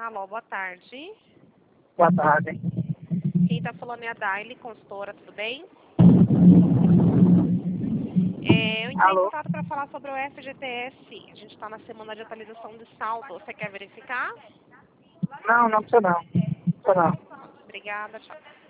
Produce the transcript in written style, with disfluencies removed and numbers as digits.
Alô, boa tarde. Boa tarde. Quem está falando é a Daile, consultora, tudo bem? Eu entrei em Alô? contato para falar sobre o FGTS. A gente está na semana de atualização de saldo. Você quer verificar? Não precisa não. Precisa não. Obrigada, tchau.